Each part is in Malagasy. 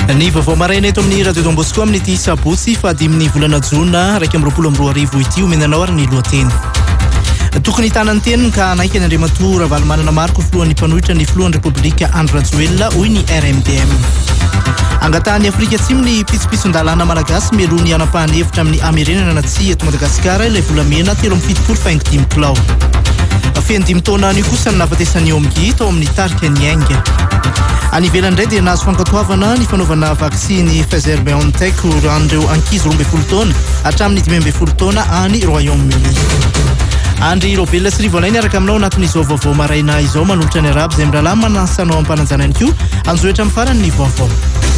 Ny vaovao maraina eto amin'ny Radio Don Bosco amin'ny ity sabotsy fahadimy volana Jona 2022 ity omenanao ary ny lohateny. Tokony hitanany teniny ka anaiky ny Andriamatoa Ravalomanana Marco filohan'ny mpanohitra ny filohan'ny Repoblika Andry Rajoelina hoy ny RMDM. Angatahany Afrika Atsimo ny pitsopisondalàna malagasy melony anapahany hevitra amin'ny amerenana tsy eto Madagasikara ilay volamena 3.5 kilao. Feno 5 taona ny kosa ny nafatesany eo amin'ny tao amin'ny tarika ny Ainga. Any ivelany indray dia nahazo fankatoavana ny fanaovana vaksiny Pfizer-BioNTech ho an'ireo ankizy 12 taona hatramin'ny 15 taona any Royaume-Uni. Andry Robela sy Rivolainy araka aminao anatin'izao vaovao maraina izao manolotra ny arabo izay mirahalahy manasanao ampananjana ihany koa anjoetra amin'ny farany ny vaovao.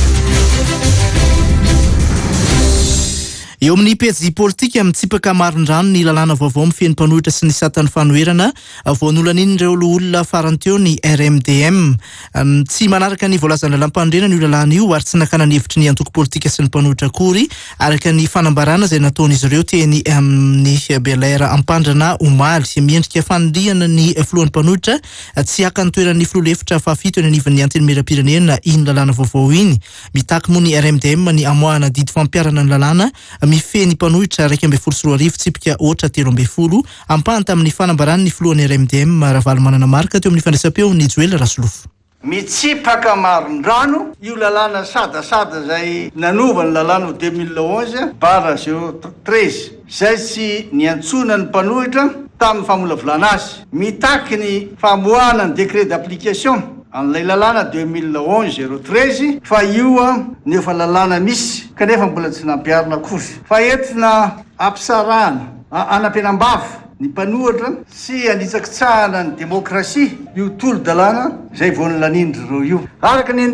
Eo amin'ny pejy politika mitsipaka marindrano ny lalàna vaovao mifeny mpanohitra sy ny satan'ny fanoherana voan'olana ireo olona farany teo ny RMDM. Tsy manaraka ny voalazana lalam-pandrena ny lalàna io ary tsy nakana ny hevitry ny antoko politika sy ny mpanohitra akory araka ny fanambarana izay nataon'izy ireo teny amin'ny Bel Air Ampandrana Omaly miendrika faniriana ny filohan'ny mpanohitra tsy haka ny toeran'ny filoha-hevitra fahafito eny anivon'ny antenimieram-pirenena iny lalàna vaovao iny. Mitaky moa ny RMDM ny amoahana didy fampiarana ny lalàna mifeny mpanohitra 2.4 tsipika ohatra 3.10 ampahany tamin'ny fanambarany ny filohan'ny RMDM Ravalomanana Marco teo amin'ny fandraisam-peo ny Joel Rasolofo. Mitsipaka marindrano io lalàna sadasada zay nanovany lalàna 2011 bara 013 zay tsy niantsona ny mpanohitra tamin'ny famolavolana azy. Mitaky ny famoahana ny décret d'application an'ilay lalàna 2011-013 fa io nefa lalàna misy kanefa mbola tsy nampiarina akory fa entina ampisarahana anampianambava ny mpanohitra sy anitsakitsahana ny demokrasia io tolo-dalàna zay voan'ny lanindry reo io. Araka ny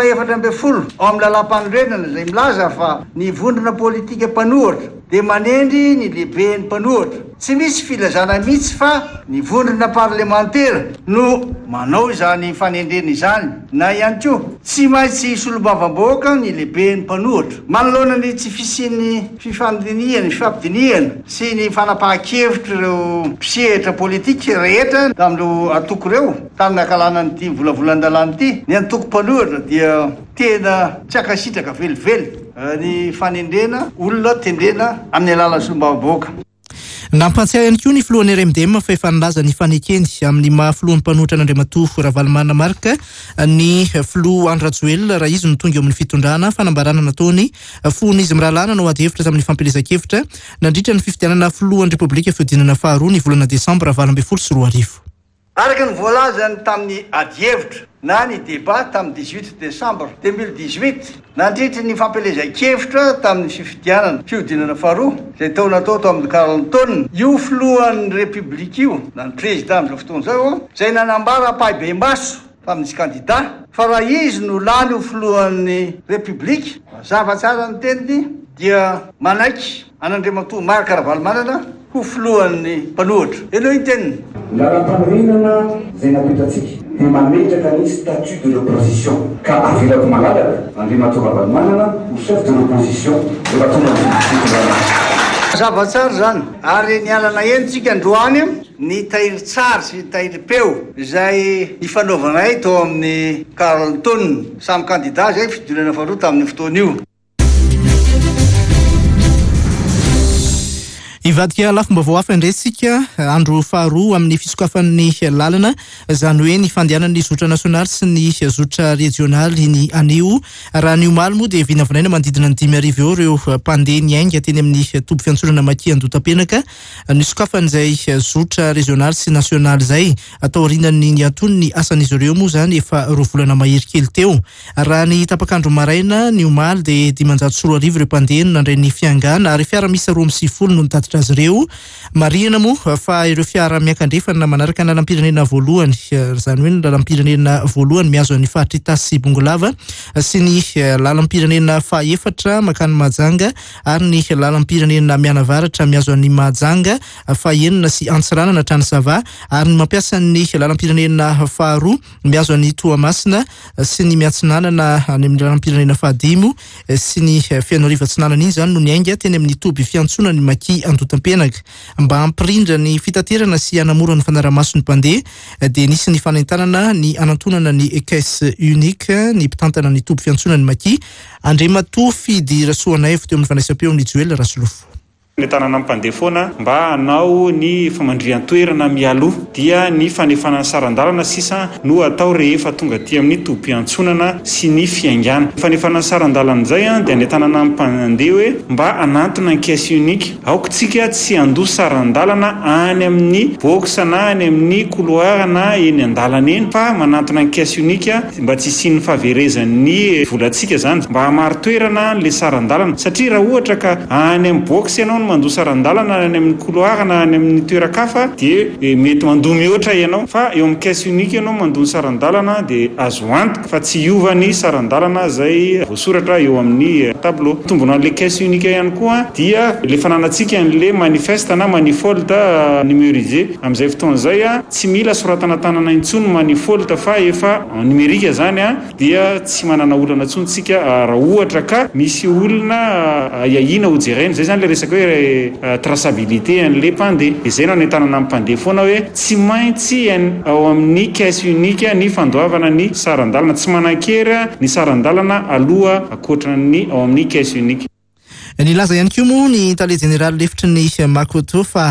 440 ao amin'ny lalam-panorenana zay milaza fa ny vondrona politika mpanohitra dia manendry ny lehiben'ny mpanohitra. Tsy misy filazana mihitsy fa ny vondrona parlementaire no manao izany fanendrena izany na ihany koa tsy maintsy solombavamboaka ny lehiben'ny mpanohitra. Manoloana ny tsy fisian'ny fifandiniana, fifampidiniana sy ny fanapahan-kevitra ireo mpisehatra politika rehetra tamin'ireo atoko ireo tamin'ny akalana n'ity volavolan-dalàna ity. Ny antoko mpanohitra dia tena tsy akasitraka velively ny fanendrena olona tendrena amin'ny alalan'ny solombavamboaka. Nampatsiahy ihany koa ny filohan'ny RMDM fa efa nilaza ny fanekeny amin'ny mahafilohan'ny mpanohitra n'Andriamatoa Ravalomanana Marco ny filoha Andry Rajoelina raha izy no tonga eo amin'ny fitondrana fanambarana nataony fon'izy mirahalana no ady hevitra tamin'ny fampelezan-kevitra nandritra ny fifidianana filohan'ny Repoblika fiodinana faharoa ny volana Desambra 2022. Araka ny voalazany tamin'ny ady hevitra na ny débat tamin'ny 18 Desambra 2018 nandritra ny fampelezan-kevitra tamin'ny fifidianana fiodinana faharoa zay tao natao tao amin'ny Carleton. Io filohan'ny Repoblika io na ny président amin'izao fotoana zao zay nanambara pahibe maso tamin'ny candidat fa raha izy no lany ho filohan'ny Repoblika mazava tsara ny teniny dia manaiky an'Andriamatoa Marco Ravalomanana ho filohan'ny mpanohitra. Eno iny teniny lalam-panorenana zay napetratsika dia mametraka ny statut de l'opposition ka avelako malalaka Andriamatoa Ravalomanana ho chef de l'opposition rehefa tonga mazava tsara zany ary nialana entsika androany ny tahirin-tsary sy ny tahirim-peo izay nifanaovanay tao amin'ny Carleton samy candidat zay fidinana faharoa tamin'ny fotoana io. Ivadika lafim-baovao hafa indresika andro faharoa amin'ny fisokafan'ny lalana izany hoe ny fandehanan'ny zotra nasionaly sy ny zotra regionaly ny anio raha ny omaly moa dia vinavinaina manodidina ny 5,000 eo ireo mpandeha ny Ainga teny amin'ny toby fiantsonana Maki Andotapenaka ny sokafan'izay zotra regionaly sy nasionaly zay atao aorianany ny anton'ny asan'izy ireo moa zany efa 2 volana mahery kely teo. Raha ny tapakandro maraina ny omaly dia 540 ireo mpandeha nandray ny fiangana ary fiara misy 250 no nitady azy ireo marihana moa fa ireo fiara miankandrefana manaraka ny lalam-pirenena voalohany izany hoe ny lalam-pirenena voalohany miazo ny fahatry Tasy sy Bongolava sy ny lalam-pirenena fahaefatra makany Mahajanga ary ny lalam-pirenena Mianavaratra miazo ny Mahajanga fahaenina sy Antsiranana hatrany Sava ary ny mampiasa ny lalam-pirenena faharoa miazo ny Toamasina sy ny Miatsinanana any amin'ny lalam-pirenena fahadimo sy ny Fianarivantsinanana iny izany no ny Ainga teny amin'ny toby fiantsonana ny Maki fandotam-penaka mba hampirindra ny fitaterana sy hanamora ny fanaraha-maso ny mpandeha dia nisy ny fanentanana ny anantonana ny caisse unique ny mpitantana ny tobo fiantsonany Maki Andriamatoa Fidy Rasoanay teo amin'ny fandraisam-peo amin'ny Joel Rasolofo. Ny tanàna mpandeha foana mba hanao ny famandrihan-toerana mialoha dia ny fanefanana sarandalana sisa no atao rehefa tonga aty amin'ny tobi-piantsonana sy ny fiaingana. Fanefanana sarandalana izay dia ny tanàna mpandeha hoe mba hanantona ny caisse unique aokontsika tsy handoa sarandalana any amin'ny box na any amin'ny couloir na eny an-dalana eny fa manantona ny caisse unique mba tsy hisian'ny fahaverezan'ny volantsika zany mba hamary toerana le sarandalana satria raha ohatra ka any amin'ny box ianao mandoa sarandalana any amin'ny couloir na any amin'ny toeran-kafa dia mety mandoa mihoatra ianao fa eo amin'ny caisse unique ianao mandoa sarandalana dia azo antoka fa tsy hiova ny sarandalana izay voasoratra eo amin'ny tableau. Tombona an'le caisse unique ihany koa dia le fananantsika an'le manifeste na manifold numérisé amin'izay fotoana izay tsy mila soratana tanana intsony manifold fa efa numerika zany dia tsy manana olana intsontsika raha ohatra ka misy olona iahina ho jerena zay zany le resaka hoe traçabilité an'le mpandeha. Izay no tanàna mpandeha foana hoe tsy maintsy ao amin'ny caisse unique ny fandoavana ny sarandalana tsy manan-kery ny sarandalana aloha akoatra ny ao amin'ny caisse unique. Nilaza ihany koa moa ny tale jeneraly lefitry ny Makoto fa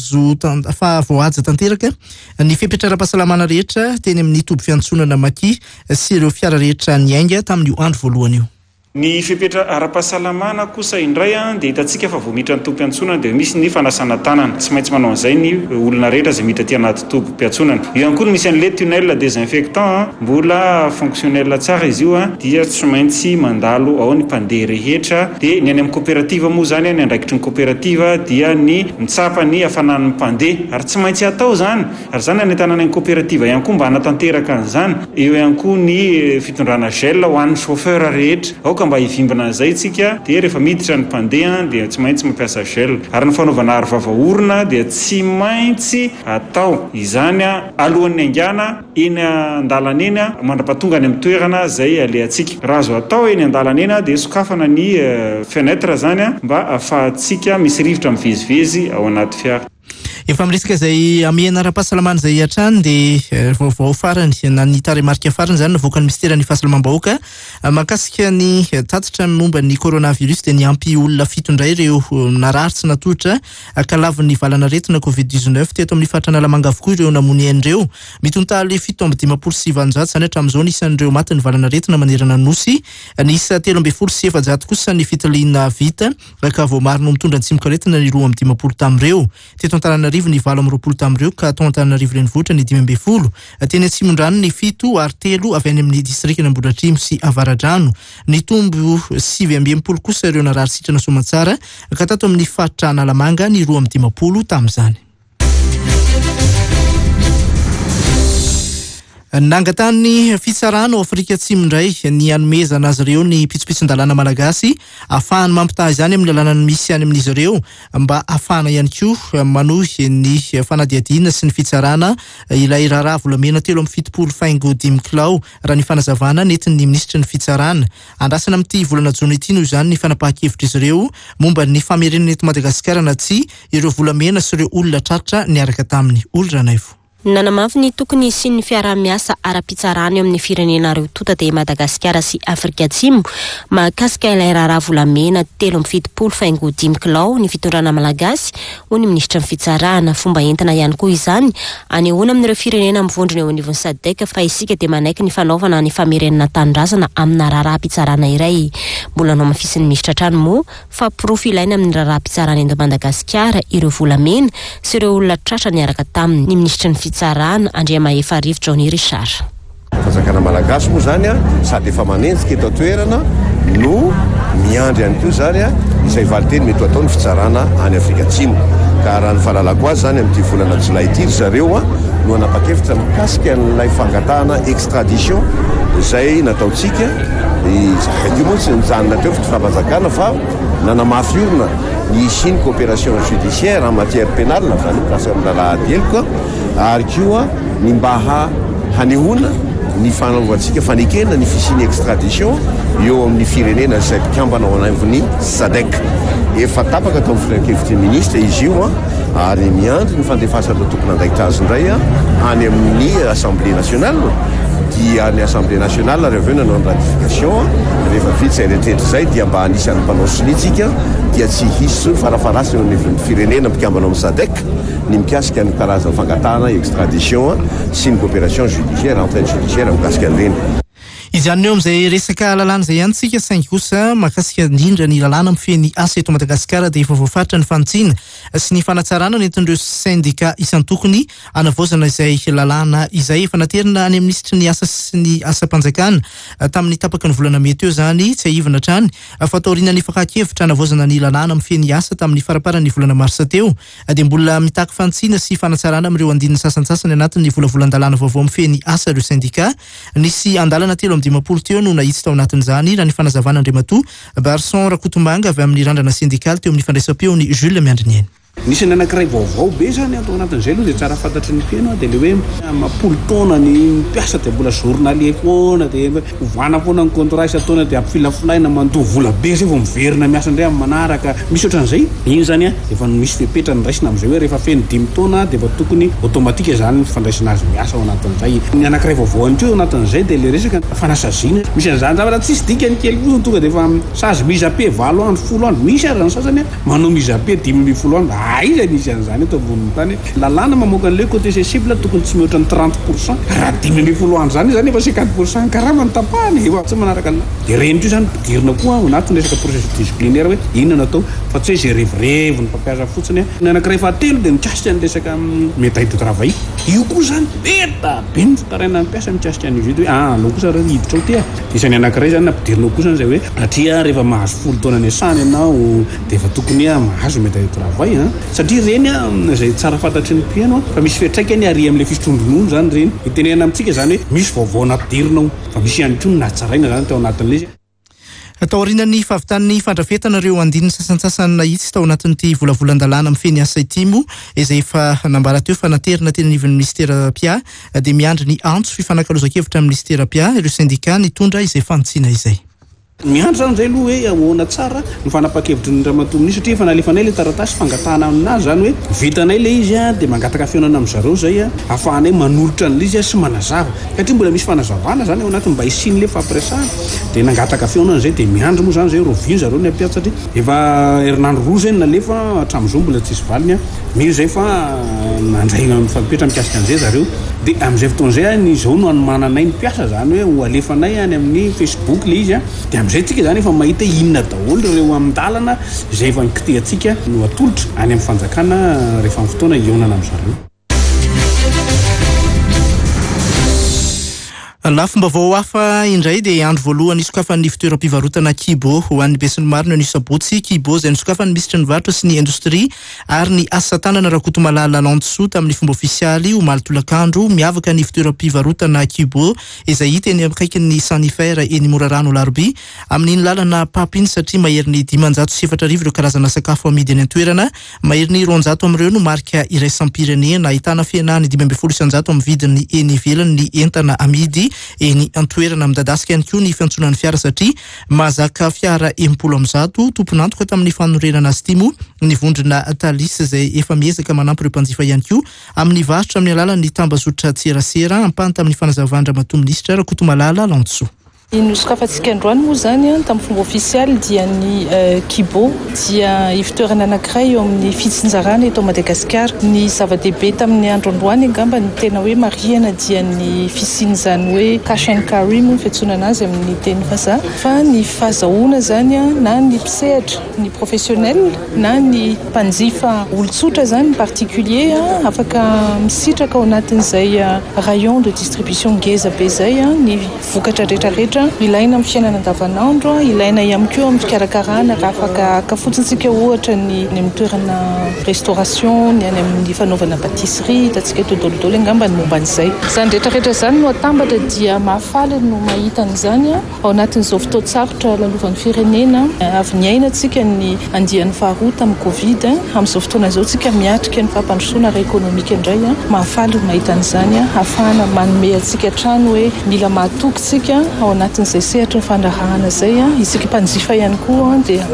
voahaja tanteraka ny fipetraram-pahasalamana rehetra teny amin'ny tobo fiantsonana Maki sy ireo fiara rehetra niainga tamin'io andro voalohany io. Ny fipetra ara-pahasalamana kosa indray dia hitantsika fa voamiditra ny tobo-piantsonana dia misy ny fanasana tanana tsy maintsy manao an'izay ny olona rehetra izay miditra aty anaty tobo-piantsonana. Io ihany koa misy an'le tunnel désinfectant mbola fonctionnel tsara izy io dia tsy maintsy mandalo ao ny mpandeha rehetra dia ny any amin'ny coopérative moa zany ny andraikitry ny coopérative dia ny mitsapa ny hafanan'ny mpandeha ary tsy maintsy atao zany ary zany any tanàna ny coopérative ihany koa mba hanatanteraka an'izany. Eo ihany koa ny fitondrana gel ho an'ny chauffeur rehetra mba hivimbana izay tsika dia rehefa miditra ny mpandeha dia tsy maintsy mampiasa gel ary ny fanaovana arovava-orona dia tsy maintsy atao izany alohan'ny haingana eny an-dalana eny mandrapatonga any amin'ny toerana izay alehantsika. Raha azo atao eny an-dalana eny dia sokafana ny fenetra zany mba ahafahantsika misy rivotra mivezivezy ao anaty fiara. Efa amin'resaka izay amehana ara-pahasalamana izay hatrany dia vaovao farany na ny taremarika farany zany navoaka ny ministeran'ny fahasalamam-bahoaka mahakasika ny tatitra momba ny coronavirus dia niampy olona 7 indray ireo narary tsy natotra ka lavin'ny valana retina Covid-19 teto amin'ny faritra Analamanga avokoa ireo namony ireo mitontaly 7,700 zany hatramin'izao nisan'ireo maty ny valana retina manerana nosy nisa 13,700 kosa ny fitiliana vita ka voamary no mitondra ny tsimoka retina ny 2,10 tamin'ireo teto Antananarivo ny 20 tamin'ireo ka tao Antananarivo renivohitra ny 12 teny Atsimondrano ny 7 ary 3 avy any amin'ny distrikina Ambohidratrimo sy Avaradrano ny tombo 9,30 kosa ireo narary sitrana Soamantsara ka tato amin'ny faritra Analamanga ny 2,10 tamin'izany. Nangatany fitsarana ao Afrika Atsimo indray ny hanomezana azy ireo ny pitsopitson-dalàna malagasy ahafahany mampitaha izany amin'ny lalàna misy any amin'izy ireo mba ahafahana ihany koa manohy ny fanadihadiana sy ny fitsarana ilay raharaha volamena 7,5 kilao raha ny fanazavana nentin'ny ministra ny fitsarana. Andrasana amin'ity volana Jona ity noho izany ny fanapahan-kevitra izy ireo momba ny famerenana eto Madagasikara na tsy ireo volamena sy ireo olona tratra niaraka taminy. Olranaivo. Nanamafy ny tokony sy ny fiara-miasa ara-pitsarana eo amin'ny firenena reo tota dia Madagasikara sy Afrika Atsimo mahakasika ilay raharaha volamena 7,5 kilao ny fitondrana malagasy ho ny ministra ny fitsarana. Fomba entina ihany koa izany anehoana amin'ireo firenena mivondrona eo anivon'ny SADC fa isika dia manaiky ny fanaovana ny famerenana tanindrazana amina raharaha pitsarana iray. Mbola nao mafisin'ny ministra trano moa fa pirofo ilaina amin'ny raharaha pitsarana eto Madagasikara ireo volamena sy ireo olona tratra niaraka taminy. Ny ministra ny fitsarana Andriamahefa Rivotra Johnny Richard. Fazakana malagasy moa zany sady efa manenjika eto toerana no miandry ihany koa zany izay valiteny mety atao ny fitsarana any Afrika Atsimo. Ka raha ny fahalalako azy zany amin'ity volana Jolay ity zareo no anapa-kevitra mikasika n'ilay fangatahana extradition izay nataontsika io moa tsy nijanona teo fifamazakana fa nanamafy orona ny isiny coopération judiciaire en matière pénale zany kasi amin'ny lalahadieloka ary koa ny mba hanehoana ny fanaovantsika fanekena ny fisiny extradition eo amin'ny firenena izay mpikambana ao anivon'ny SADC. efa tapaka atao filan-kevitry ministra izy io ary miandry ny fandefasana tokony andaitra azy indray any amin'ny assemblée nationale dia ny assemblée nationale rehefa aveo nanao ny ratification rehefa vita zay rehetrarehetra zay dia mba anisan'ny mpanao solitsika dia tsy hisy farafarasy eo ny firenena mpikambana amin'ny SADC ny mikasika ny karazany fangatahana extradition sy ny coopération judiciaire entraide judiciaire mikasika an'ireny. Izany eo amin'izay resaka lalàna izay ihany tsika saingy kosa mahakasika indrindra ny lalàna mifehy asa eto Madagasikara dia efa voafaritra ny fantsiana sy ny fanatsarana nentin'ireo syndika isan-tokony anavaozana izay lalàna izay efa naterina any amin'ny ministry ny asa sy ny asa-panjakana tamin'ny tapaka ny volana mety eo zany tsy ahivana hatrany fa taoriana ny fakakevitra anavaozana ny lalàna mifehy asa tamin'ny faraparan'ny volana marsa teo dia mbola mitaky fantsiana sy fanatsarana amin'ireo andinina sasantsasany anatin'ny volavolan-dalàna vaovao mifehy asa ireo syndika nisy andalana telo dimapolo teo no nahitsy tao anatin'izany raha ny fanazavana Andriamatoa Barson Rakotombanga avy amin'ny randrana sindikaly teo amin'ny fandraisam-peo ny Jules Miandrinieny. Nisy anankiray vaovao be zany atao anatin'izay aloha dia tsara fantatry ny feno dia le hoe mampolo taona ny mpiasa dia mbola journalier foana dia hovana foana ny contrat isa-taona dia ampifilafolaina mandoa vola be zay vao miverina miasa indray amin'ny manaraka misy ohatran'izay iny zany efa misy fepetra ny raisina amin'izay hoe rehefa feno 5 taona dia efa tokony automatika zany ny fandraisana azy miasa ao anatin'izay. Ny anankiray vaovao any koa anatin'izay dia le resaka fanasaziana misy an'izany zavatra tsisy dikany kely koa tonga dia efa sazy mizape 7 andro 10 andro misy ary ny sasany manao mizape 10 andro aiza nisy an'izany eto amboniny tany lalàna mamoaka an'ilay côté accessible tokony tsy mihoatra ny 30% raha 10 andro zany efa 50% karama ny tapahany efa tsy manaraka an'la dia reny koa zany pidirina koa anatin'ny resaka processus disciplinaire hoe inona natao fa tsy hoe zay revirevo ny mpampiasa fotsiny ny anankiray fahatelo dia mikasika ny resaka médaille de travail io koa zany beta be ny fitaraina ny mpiasa mikasika an'izy io hoe alao kosa raha hiditra ao tia dia isany anankiray zany nampidirina koa zany zay hoe satria rehefa mahazo 10 taona ny asany ianao dia efa tokony mahazo médaille de travail satria reny zay tsara fantatry ny mpiano fa misy fetraikany ary amin'ilay fitrondronono zany reny itenena amintsika zany hoe misy vaovao napidirinao fa misy ihany koa natsaraina zany tao anatin'ilay izy. Taorian'ny fahavitan'ny fandrafetana ireo andininy sasantsasany nahitsy tao anatin'ity volavolan-dalàna mifehy asa itimo izay efa nambara teo fa naterina teny anivon'ny ministera PIA dia miandry ny antso fifanankalozan-kevitra amin'ny ministera PIA ireo syndika nitondra izay fantsiana izay. Miandry zany zay aloha hoe ahoana tsara ny fanapa-kevitry ny Ramatoa satria efa nalefanay ilay taratasy fangatahana aminazy zany hoe vitanay ilay izy dia mangataka fiaonana amin'ny zareo zay ahafahanay manolotra an'ilay izy sy manazava satria mbola misy fanazavana zany ao anatiny mba hisiny ilay fampiresahana dia nangataka fiaonana zay dia miandry moa zany zay rovino zareo ny ampiasa satria efa herinandro roa zay nalefa hatramin'izao mbola tsisy valiny milo zay fa nandray mifampetra mikasika an'izay zareo dia amin'izay fotoan'izay ny zao no anomananay ny mpiasa zany hoe ho alefanay any amin'ny Facebook ilay izy dia amin'izay tsika zany efa mahita inona daholo ireo amin'ny-dalana izay efa nikitehantsika no atolotra any amin'ny fanjakana rehefa amin'ny fotoana ionana amin'izareo. Lafim-baovao hafa indray dia andro voalohany isokafan'ny fitoeram-pivarotana Kibo ho an'ny besin'ny marina ny sabotsy Kibo izay nisokafan'ny ministra ny varotra sy ny indostria ary ny asa tanana Rakotomalala Landsoa tamin'ny fomba ofisialy ho malitolakandro miavaka ny fitoeram-pivarotana Kibo izay hita eny akaikin'ny Sanifaire eny Morarano Larbi amin'iny lalana papiny satria mahery ny 507 ireo karazana sakafo amidy eny an-toerana mahery ny 200 amin'ireo no marika iraisam-pirenena ahitana fihenany 500 amin'ny vidiny eny ivelany ny entana amidy eny an-toerana midadasika ihany koa ny fiantsonan'ny fiara satria mahazaka fiara 70 tompon'antoka tamin'ny fanorenana azy ity moa ny vondrona Talisa izay efa miezaka manampy ireo mpanjifa ihany koa amin'ny varotra amin'ny alalan'ny tambazotra tserasera ampany tamin'ny fanazavana Ramatoa Minisitra Rakotomalala Landsoa. Nosokafantsika androany moa zany tamin'ny fomba ofisialy dia ny Kibo dia ifitoerana anankiray eo amin'ny fitsinjarana eto Madagasikara. Ny zava-dehibe tamin'ny andro androany angamba ny tena hoe marihana dia ny fisian'izany hoe cash and carry moa fiantsonana azy amin'ny teny vazaha fa ny fahazahoana zany na ny mpisehatra ny professionnel na ny mpanjifa olon-tsotra zany ny particulier afaka misitraka ao anatin'izay rayon de distribution ngeza be zay ny vokatra rehetrarehetra ilaina amin'ny fiainana andavanandro ilaina ihany koa amin'ny fikarakarana raha afaka akafotsitsika ohatra ny amin'ny toerana restauration ny any amin'ny fanaovana patisserie hitantsika eto dolodolo angamba ny momba an'izay zany rehetrarehetra zany no atambatra dia mahafaly no mahita an'izany ao anatin'izao fotoan-tsarotra lalovan'ny firenena avy niainantsika ny andian'ny faharoa amin'ny Covid amin'izao fotoana izao tsika miatrika ny fampandrosoana ara-ekônomika indray mahafaly no mahita an'izany ahafahana manome antsika trano hoe mila mahatoky tsika ao anatin'izay sehatra ny fandrahana zay isika mpanjifa ihany koa dia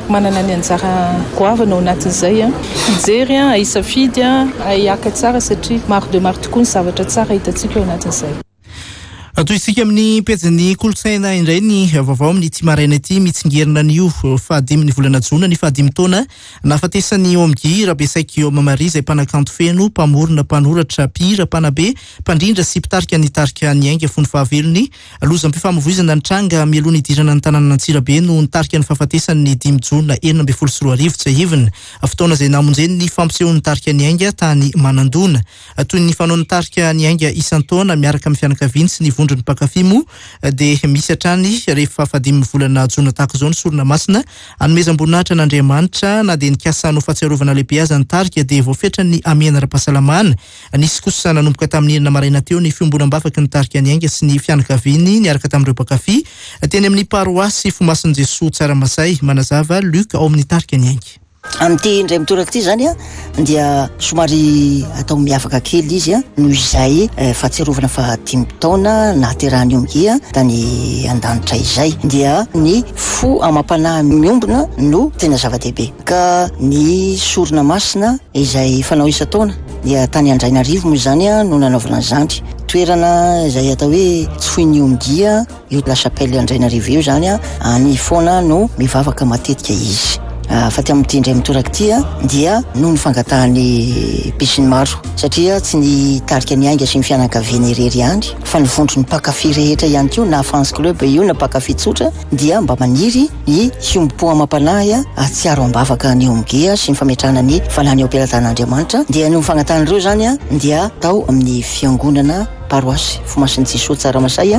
afaka manana ny anjara goavana ao anatin'izay hijery hisafidy hiaka tsara satria maro de maro tokoa ny zavatra tsara hitantsika ao anatin'izay. Toy isika amin'ny pejin'ny kolotsaina indray ny vaovao amin'ny ity maraina ity mitsingerina an'io fahadimy volana jona ny fahadimy taona nafatesany Omgy Rabesaika Guillaume Marie izay mpanakanto feno mpamorona mpanoratra mpihira mpanabe mpandrindra sy mpitarika nitarika ny ainga fony fahavelony lozam-pifamoivoizana ny tranga mialohan'ny idirana ny tanàna Antsirabe no nitarika ny fahafatesany 5 jona 2024 tsy ahivina fotoana izay namonjeny ny fampisehoan'ny nitarika ny ainga tany Manandona toy ny fanao nitarika ny ainga isan-taona miaraka amin'ny fianakaviany sy ny vondrony mpakafy mo dia misy hatrany rehefa 5 volana jona tahaka izao ny sorona masina anomezam-boninahitra n'Andriamanitra na dia nikasana ho fahatsiarovana lehibe aza nitarika dia voafetra ny amiana ara-pahasalamana nisy kosa nanomboka tamin'ny enina maraina teo ny fiombonam-bafaka nitarika ny ainga sy ny fianakaviany niaraka tamin'ireo mpakafy teny amin'ny paroasy Fomasin'i Jesoa Tsaramasay manazava Luc ao amin'ny tarika ny ainga. Amin'ity indray mitoraka ity zany dia somary atao miavaka kely izy noho izay fahatsiarovana 5 taona nahaterahany Omgy tany an-danitra izay dia ny fo amam-panahy miombona no tena zava-dehibe ka ny sorona masina izay fanao isan-taona dia tany Andrainarivo moa zany no nanaovana zany toerana izay atao hoe tsofin'ny Omgy io la chapelle Andrainarivo io zany any foana no mivavaka matetika izy. Fa ty amin'ity indray mitoraka ity dia noho ny fangatahany pisiny maro satria tsy ny tarika ny ainga sy ny fianakaviany irery ihany fa ny vondro ny mpakafy rehetra ihany koa na fans club io na mpakafy tsotra dia mba maniry ny fiombo-po amam-panahy atsiaro am-bavaka ny Omgy sy ny fametrahana ny falany eo am-pelatan'Andriamanitra dia noho ny fangatan'ireo zany dia tao amin'ny fiangonana paroasy Fomasin'i Jesoa Tsaramasay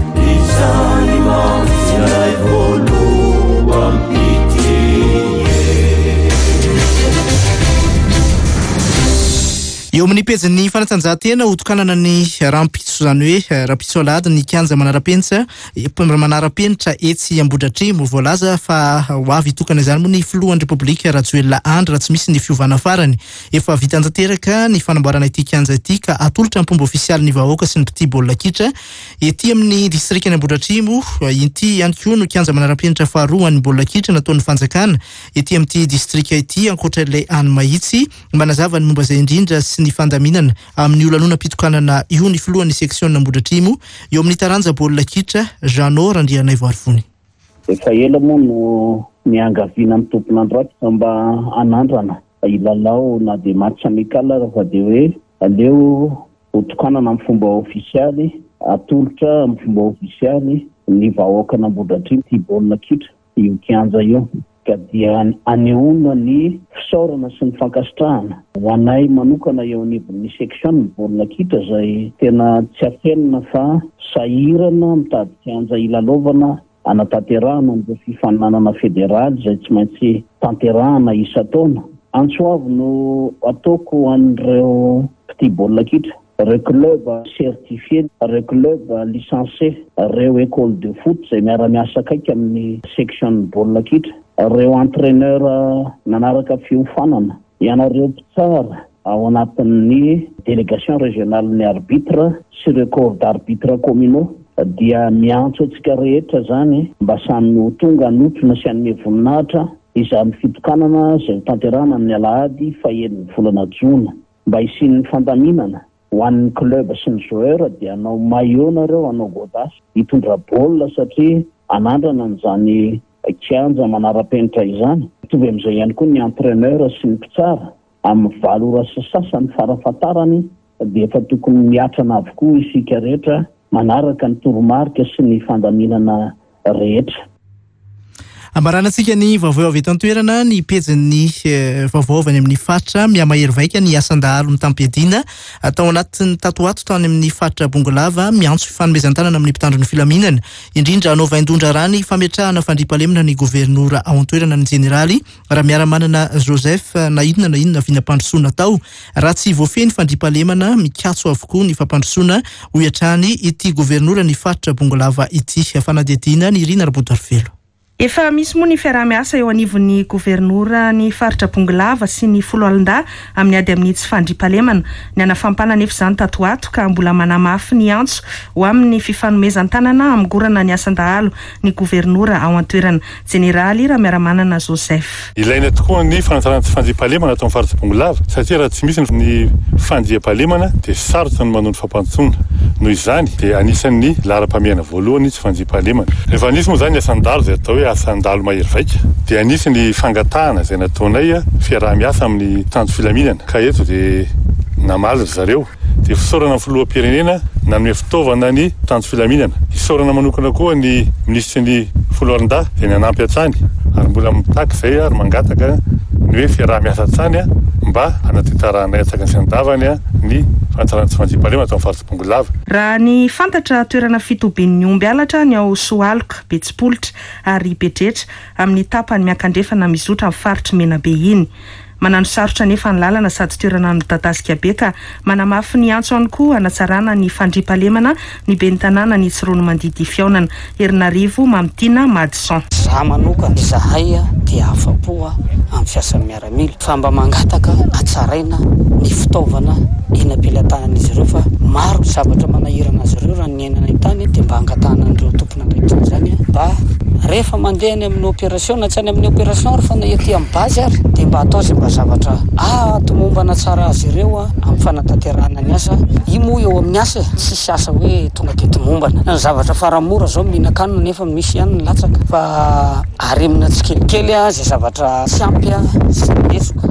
eo amin'ny pejin'ny fanatanjahantena hotokanana ny rampitso zany hoe rampitso alady ny kianja manara-penitra etsy Ambohidratrimo voalaza fa ho avy hitokana izany moa ny filohan'ny Repoblika Rajoelina Andry raha tsy misy ny fiovana farany efa vita tanteraka ny fanamboarana ity kianja ity ka atolotra amin'ny pomba ofisialy ny vahoaka sy ny mpity baolina kitra ety amin'ny distrikany Ambohidratrimo ity ihany koa no kianja manara-penitra faharoa ny baolina kitra nataon'ny fanjakana ety amin'ity distrika ity ankoatr'ilay any Mahitsy manazava ny momba izay indrindra sy ny fandaminana amin'ny olanona-pitokanana io ny filohan'ny seksiona Ambohidratrimo eo amin'ny taranja baolina kitra Jeannot Randrianay Voarifony. Efa ela moa no miangaviana amin'ny tompon'andro aty mba anandrana ilalao na dia match amical raha dia hoe aleo hotokanana amin'ny fomba ofisialy atolotra amin'ny fomba ofisialy ny vahoakana Ambohidratrimo ty baolina kitra io kianja io ka dia anehoana ny fisaorana sy ny fankasitrahana ho anay manokana eo anivon'ny section ny baolina kitra izay tena tsy afelina fa sahirana mitady kianja ilalaovana anatanterahana amin'izao fifaninanana federaly izay tsy maintsy tanterahana isan-taona antsoavy no ataoko an'ireo mpity baolina kitra ireo club certifié ireo club licencié ireo école de foot izay miara-miasa akaiky amin'ny section baolina kitra ireo entraîneur nanaraka fiofanana ianareo mpitsara ao anatin'ny délégation régionale ny arbitre sy ireo corps d'arbitre communaux dia miantso antsika rehetra zany mba samy ho tonga anotrona sy anome voninahitra izany fitokanana izay tanterahana amin'ny alahady 9 volana jona mba hisian'ny fandaminana ho an'ny club sy ny joueur dia anao maillot nareo anao godasy hitondra baolina satria anandrana n'izany kianja manara-penitra izany mitovy amin'izay ihany koa ny entraîneur sy ny mpitsara amin'ny valora sy sasany farafatarany dia efa tokony miatrana avokoa isika rehetra manaraka ny toromarika sy ny fandaminana rehetra. Ambaranantsika ny vaovao avy eto an-toerana ny pejin'ny vaovao avy amin'ny fatra miamahery vaika ny asan-dahalo ny Tampedina atao anatin'ny tatoato tany amin'ny fatra Bongolava miantso fifanomezan-tanana amin'ny mpitandro ny filaminana indrindra hanao vaindondra rany fametrahana fandriampahalemana ny governora ao an-toerana ny jeneraly raha miara-manana Joseph na inona vinam-pandrosoana tao raha tsy voafeny fandriampahalemana mikatso avokoa ny fampandrosoana ho iatrany ity governora ny fatra Bongolava ity fanadihadiana ny Irina Rabodarfelo. Efa misy moa ny fiarah-miasa eo anivon'ny gouvernoura ny faritra Bongolava sy ny Foloalinda amin'ny ady amin'ny tsy fandriampahalemana. Ny anafampana nefa izany tato ato ka mbola manamafy ny antso ho amin'ny fifanomezan-tanana amgorana ny asandahalo ny gouvernoura ao an-toerana. Jeneraly Ramiaramanana Joseph. Ilaina tokoa ny fanantanana tsy fandriampahalemana atao amin'ny faritra Bongolava satria raha tsy misy ny fandriampahalemana dia sarotra ny manao ny fampantsoana. Noho izany dia anisan'ny laharam-pahamehana voalohany tsy fandriampahalemana. Rehefa anisy moa izany ny asandalo izay atao hoe asandalo mahery vaika dia anisy fangatahana izay nataonay fiarah-miasa amin'ny tanjo filaminana ka eto dia namaly zareo dia fisaorana amin'ny filoham-pirenena nanome fitaovana ny tanjo filaminana. Isaorana manokana koa ny ministry ny Foloalinda dia nanampy hatrany ary mbola mitaky izay ary mangataka ny hoe fiarah-miasa hatrany mba hanatetarahanay atsaka ny sandavany ny fanantanana tsy fandriampahalemana atao amin'ny faritra Bongolava. Raha ny fantatra toerana fitobian'ny omby alatra ny ao Soaloka, Betsipolitra ary Bedretra amin'ny tapany miankandrefana mizotra amin'ny faritra Menabe iny. Manano sarotra nefa ny lalana sady toerana midadasika be ka manamafy ny antso ihany koa hanatsarana ny fandriampahalemana ny ben'ny tanàna ny tsirony mandidy fiaonana. Herinarivo Mamtina Madison. Za manokana izahay dia afa-po amin'ny fiasan'ny miaramila fa mba mangataka hatsaraina ny fitaovana eny am-pelantanan'izy ireo fa maro zavatra manahirana azy ireo raha ny ainana tany dia mba hangatahana an'ireo tompona andraikitra izany mba rehefa mandeha any amin'ny opération tsy any amin'ny opération ary fa na ety amin'ny bazy ary dia mba atao izay mba zavatra tomombana tsara azy ireo amin'ny fanatanterahana ny asa imo eo amin'ny asa tsisy asa hoe tonga dia tomombana. Ny zavatra faramora zao mihinan-kanina nefa misy ihany ny latsaka fa aremina tsikelikely zay zavatra tsy ampy sy esoka.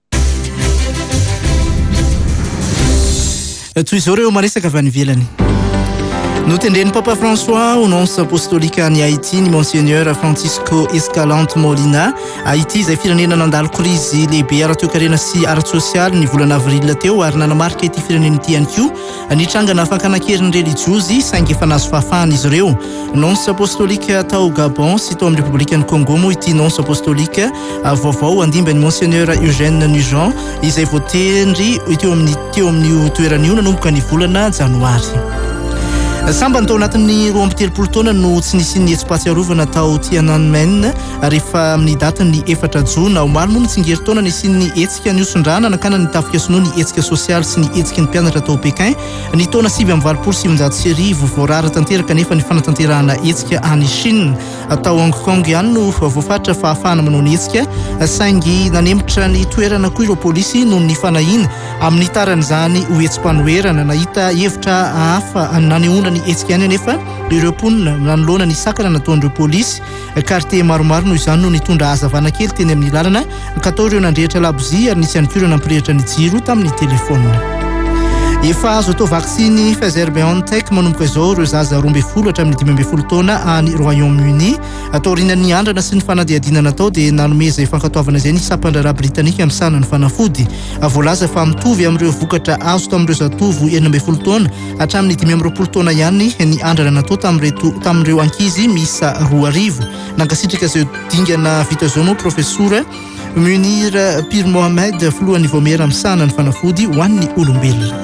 Toy izao ireo maresaka avy any ivelany. Notendren'ny Papa François au nonce apostolique any Haïti ny Monseigneur Francisco Escalante Molina. Haïti izay firenena nandalo krizy lehibe ara-toe-karena sy ara-tsosialy ny volana avril teo ary nanamarika ity firenena ity ihany koa nitrangana fankanan-keriny relijiosy saingy efa nahazo fahafahana izy ireo. Nonce apostolique tao Gabon sy tao amin'ny République ny Congo moa ity nonce apostolique vaovao andimba ny Monseigneur Eugène Nugent izay voatendry teo amin'ny toeran'io nanomboka ny volana janoary. Samba tao anatin'ny 23 taona no tsy nisian'ny espatsiarovana tao Tiananmen rehefa amin'ny datany 4 jona omaly moa nitsingery taona nisian'ny etsika ny osondrana nakana ny tafika sinoa ny etsika sosialy sy ny etsika ny mpianatra tao Pekin ny taona 7,700 voarara tanteraka nefa ny fanatanterahana etsika any Chine tao Hong Kong ihany no voafaritra fahafahana manao ny etsika saingy nanembotra ny toerana koa ireo polisy noho ny fanahina amin'ny taran'izany ho etsim-panoherana nahita hevitra hafa nanehoana ny etsika any nefa ireo ponina nanoloana ny sakana nataon'ireo polisy quartier maromaro noho izany no nitondra hazavana kely teny amin'ny lalana ka tao ireo nandrehitra labozia ary nisy ihany koa ireo nampirehitra ny jiro tamin'ny telefona. Efa azo atao vaksiny Pfizer-BioNTech manomboka izao ireo zaza 12 hatramin'ny 15 taona any Royaume-Uni atao rinan'ny andrana sy ny fanadihadinana tao dia nanomeza fankatoavana izay ny sapan-draharaha britanika amin'ny sanany fanafody voalaza fa mitovy amin'ireo vokatra azo tamin'ireo zatovo 12 taona hatramin'ny 15 taona ihany ny andrana natao tamin'ireo ankizy misa 2 nankasitraka izay dingana vita izao moa profesora Munir Pir Mohamed filohan'ny vomera amin'ny sanany fanafody ho an'ny olombelona.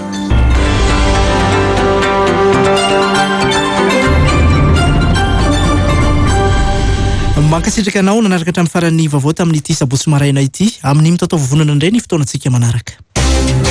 Mankasitraka anao nanaraka hatramin'ny faran'ny vaovao tamin'ity sabotsy maraina ity amin'ny mitatao vovonana indray ny fotoanantsika manaraka.